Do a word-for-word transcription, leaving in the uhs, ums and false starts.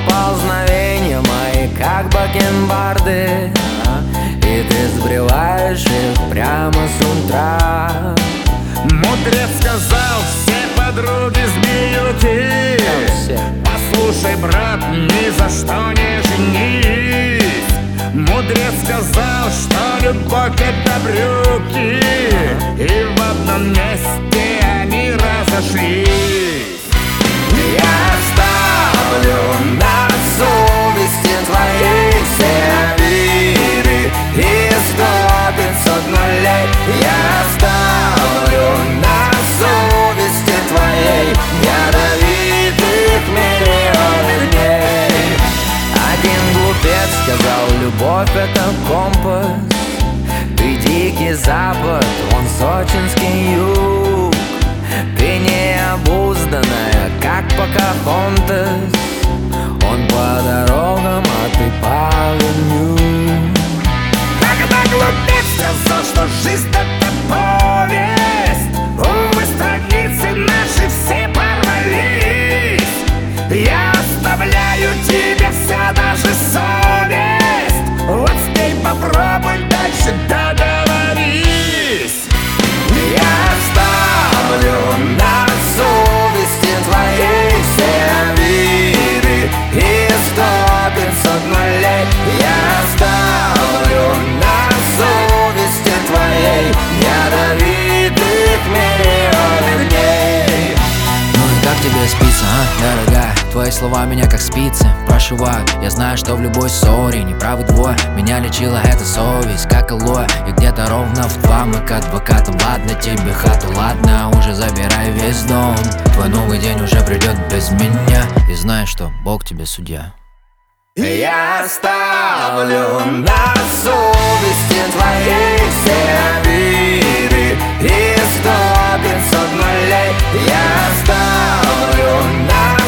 поползновения мои, как бакенбарды, и ты сбриваешь их прямо с утра. Мудрец сказал, все подруги змеюки. Послушай, брат, ни за что не женись. Мудрец сказал, что любовь — это брюки, и в одном месте они разошлись. Я оставлю на совести твоей все обиды и сто пятьсот нулей. Я оставлю на совести твоей ядовитых миллионы дней. Один глупец сказал, любовь — это компас. Ты дикий запад, он сочинский юг. Ты необузданная, как Покахонтас. Он по дорогам, а ты по огню. Когда глупец сказал, что жизнь — это повесть, увы, страницы наши все порвались. Я оставляю тебе вся, даже совесть. Вот теперь попробуй дальше договорись. Я оставлю на совести твоей все обиды и сто пятьсот нулей. Я оставлю на совести твоей ядовитых миллионы дней. Ну и как тебе спится, а, дорогая? Твои слова меня как спицы прошивают. Я знаю, что в любой ссоре неправы двое. Меня лечила эта совесть, как алоэ. И где-то ровно в два мы к адвокатам. Ладно тебе хату, ладно, уже забирай весь дом. Твой новый день уже придет без меня. И знай, что Бог тебе судья. Я оставлю на совести твоей все обиды и сто пятьсот нулей. Я оставлю на